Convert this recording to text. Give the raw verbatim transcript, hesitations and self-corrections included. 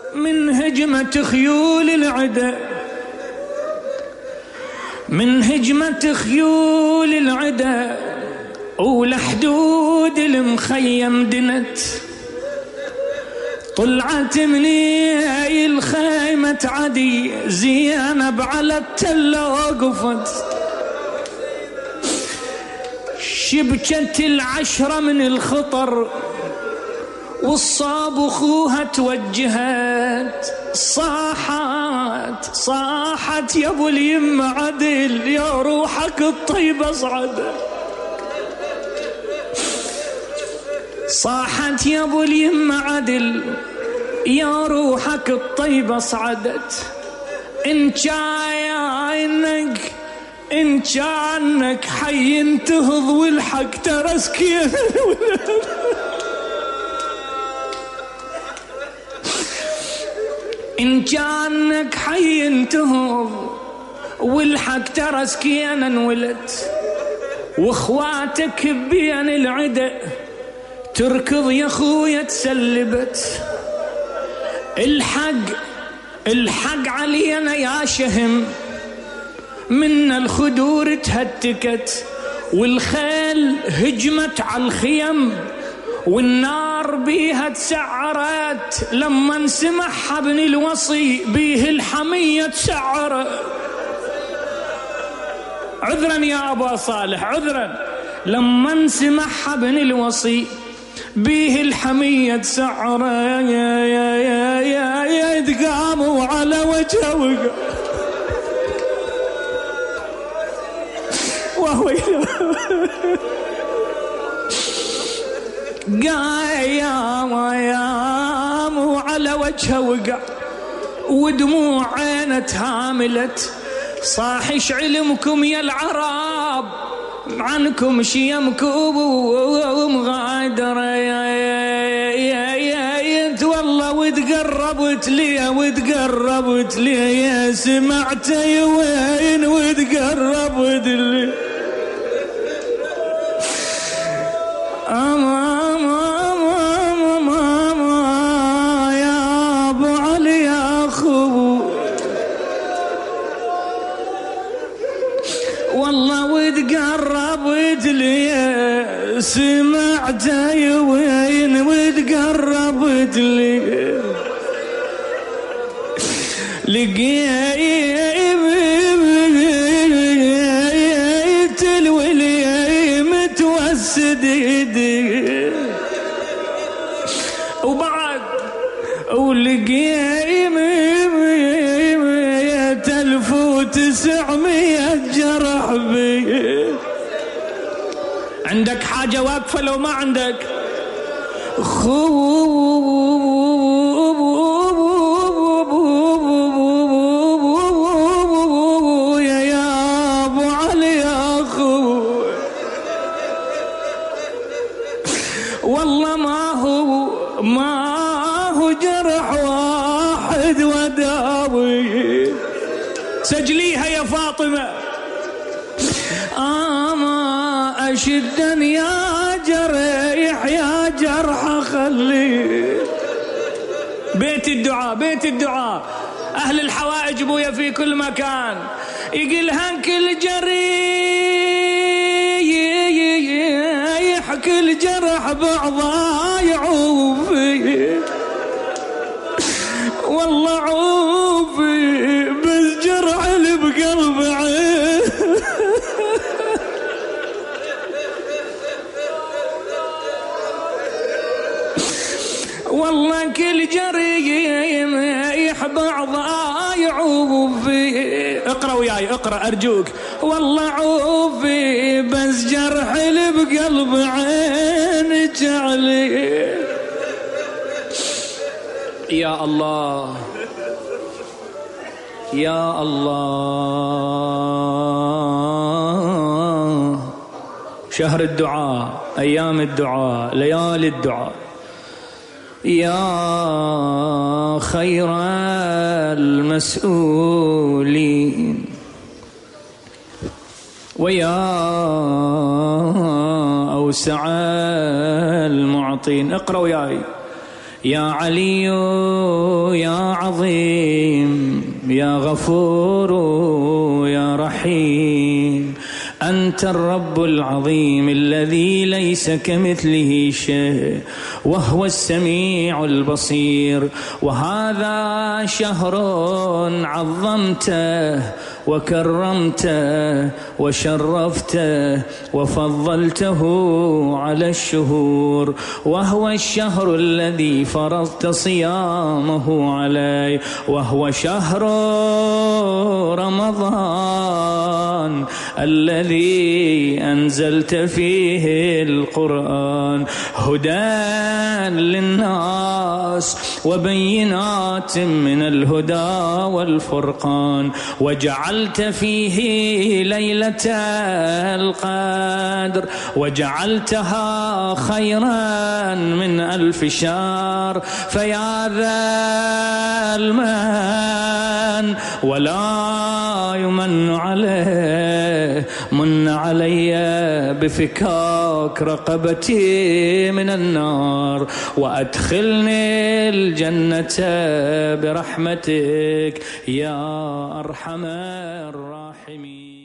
من هجمة خيول العدا، من هجمة خيول العدا ولحدود المخيم دنت، طلعت مني الخيمة عدي زينب على التلة وقفت، شبكت العشرة من الخطر والصاب اخوها توجهت، صاحت صاحت يا ابو اليم عدل يا روحك الطيب اصعد، صاحت يا ابو اليم عدل يا روحك الطيب اصعدت، ان كانك ان كانك حي انتهض والحق ترسك يا إن كانك حي انتهض والحق ترى سكينا انولد، واخواتك بين العدا تركض يا خويا تسلبت، الحق الحق علينا يا شهم من الخدور تهتكت، والخيل هجمت على الخيم والنار بيها تسعرت، لما انسمعها ابن الوصي بيه الحمية تسعرت. عذرا يا أبا صالح عذرا، لما انسمعها ابن الوصي بيه الحمية تسعرت، يا يا يا يا يا تقاموا على وجهه وقع وهو قايم ويام وعلى وجهه وقع ودموع عينه تهاملت، صاحش علمكم يا العرب عنكم شيمكم ومغادرة، يا يا يا يا والله وتقربت لي وتقربت لي يا سمعت يا وين وتقربت لي أما وتقربت لي سمعت يا وين وتقربت لي لقيت الولي متوسد يدي وبعد ولقيت ألف وتسعمية جرح بي. عندك حاجة واقفة لو ما عندك؟ خو يا يا ابو علي يا خو، والله ما هو ما هو جرح واحد وداوي. سجليها يا فاطمة. اما اشدا يا جريح يا جرح خلي. بيت الدعاء بيت الدعاء، اهل الحوائج بويا في كل مكان يقول هنك الجريح كل جرح بعضا يعوفي، والله عوفي بس جرح اللي بقلب عين. والله كل جريح بعضا يعوفي. اقرأ وياي اقرأ ارجوك. والله عوفي بس جرح اللي بقلب عين جعلي. يا الله يا الله، شهر الدعاء، أيام الدعاء، ليالي الدعاء، يا خير المسؤولين ويا أوسع المعطين. اقرأ وياي. يا علي يا عظيم يا غفور يا رحيم، أنت الرب العظيم الذي ليس كمثله شيء وهو السميع البصير. وهذا شهر عظمته وكرمته وشرفته وفضلته على الشهور، وهو الشهر الذي فرضت صيامه علي، وهو شهر رمضان الذي أنزلت فيه القرآن هدى للناس وبينات من الهدى والفرقان، وجعلت فيه ليلة القدر وجعلتها خيرا من ألف شهر. فيا ذا المن ولا يمن عليه، من علي بفكاك رقبتي من النار، وأدخلني الجنة برحمتك يا أرحم الراحمين.